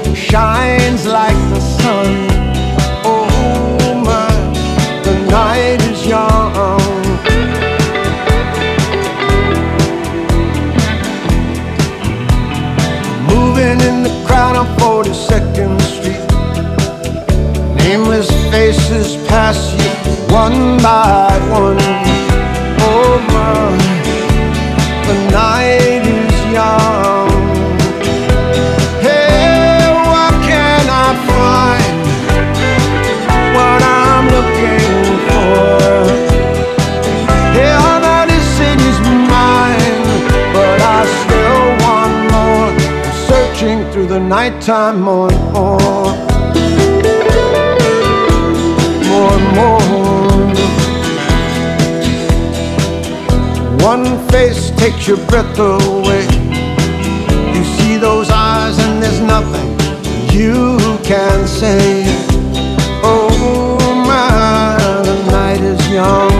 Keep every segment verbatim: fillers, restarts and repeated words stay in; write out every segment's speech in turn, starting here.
shines like the sun. Oh my, the night is young. Moving in the crowd on forty-second Street. Nameless faces pass you one by one. Oh my, the night is young. Hey, what can I find? What I'm looking for? Hey, all that is city's mine, but I still want more. I'm searching through the nighttime more and more. More and more. One face takes your breath away. You see those eyes and there's nothing you can say. Oh my, the night is young.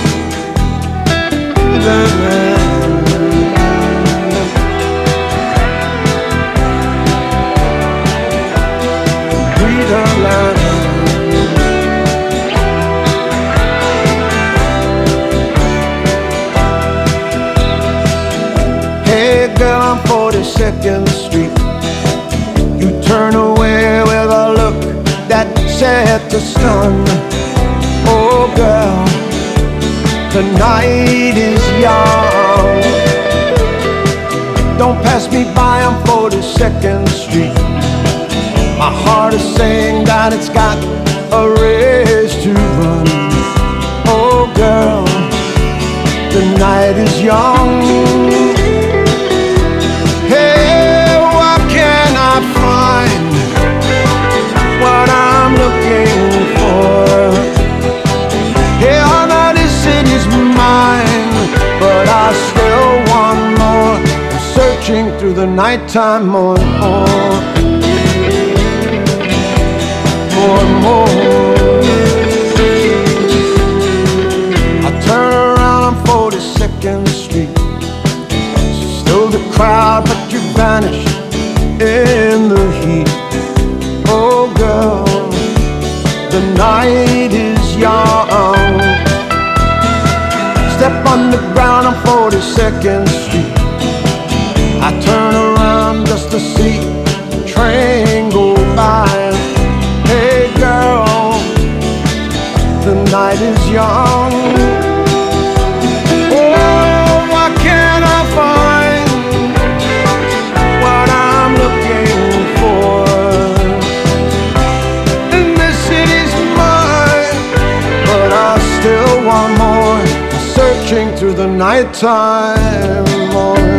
Breathe her land. Girl on forty-second Street, you turn away with a look that said to stun. Oh girl, the night is young. Don't pass me by on forty-second Street. My heart is saying that it's got a race to run. Oh girl, the night is young. Hey, what can I find? What I'm looking for? Hey, all that is city's mine, but I still want more. I'm searching through the nighttime more and more. More and more. I turn around on forty-second Street. Still the crowd, but you vanish in the heat. Oh girl, the night is young. Step on the ground on forty-second Street. I turn around just to see the train go by. Hey girl, the night is young. Searching through the nighttime more.